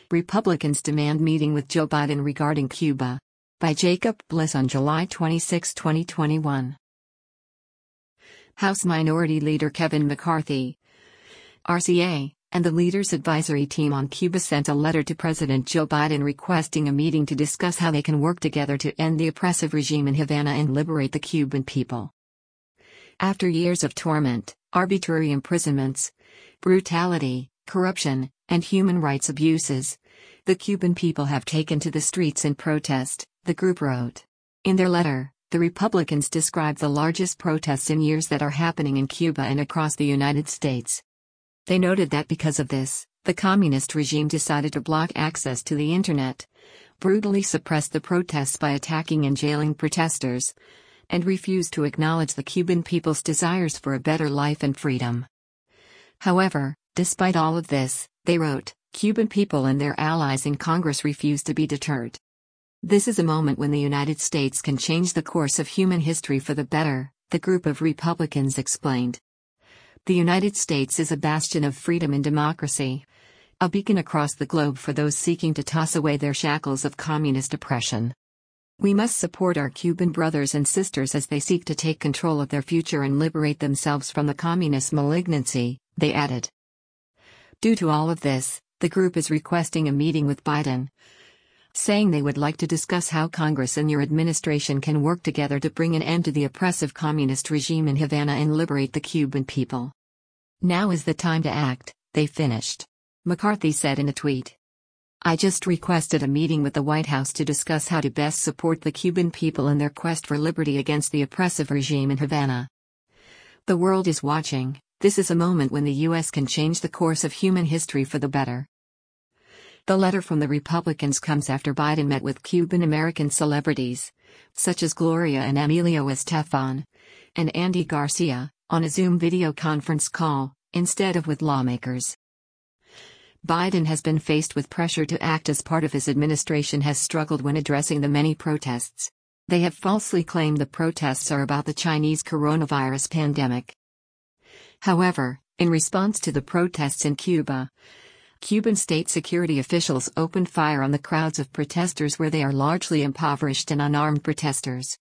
Republicans demand meeting with Joe Biden regarding Cuba. By Jacob Bliss on July 26, 2021. House Minority Leader Kevin McCarthy, RCA, and the Leaders Advisory Team on Cuba sent a letter to President Joe Biden requesting a meeting to discuss how they can work together to end the oppressive regime in Havana and liberate the Cuban people. After years of torment, arbitrary imprisonments, brutality, corruption, and human rights abuses, the Cuban people have taken to the streets in protest, the group wrote. In their letter, the Republicans described the largest protests in years that are happening in Cuba and across the United States. They noted that because of this, the communist regime decided to block access to the internet, brutally suppress the protests by attacking and jailing protesters, and refused to acknowledge the Cuban people's desires for a better life and freedom. However, despite all of this, they wrote, Cuban people and their allies in Congress refuse to be deterred. This is a moment when the United States can change the course of human history for the better, the group of Republicans explained. The United States is a bastion of freedom and democracy, a beacon across the globe for those seeking to toss away their shackles of communist oppression. We must support our Cuban brothers and sisters as they seek to take control of their future and liberate themselves from the communist malignancy, they added. Due to all of this, the group is requesting a meeting with Biden, saying they would like to discuss how Congress and your administration can work together to bring an end to the oppressive communist regime in Havana and liberate the Cuban people. Now is the time to act, they finished. McCarthy said in a tweet. I just requested a meeting with the White House to discuss how to best support the Cuban people in their quest for liberty against the oppressive regime in Havana. The world is watching. This is a moment when the U.S. can change the course of human history for the better. The letter from the Republicans comes after Biden met with Cuban-American celebrities, such as Gloria and Emilio Estefan, and Andy Garcia, on a Zoom video conference call, instead of with lawmakers. Biden has been faced with pressure to act as part of his administration has struggled when addressing the many protests. They have falsely claimed the protests are about the Chinese coronavirus pandemic. However, in response to the protests in Cuba, Cuban state security officials opened fire on the crowds of protesters where they are largely impoverished and unarmed protesters.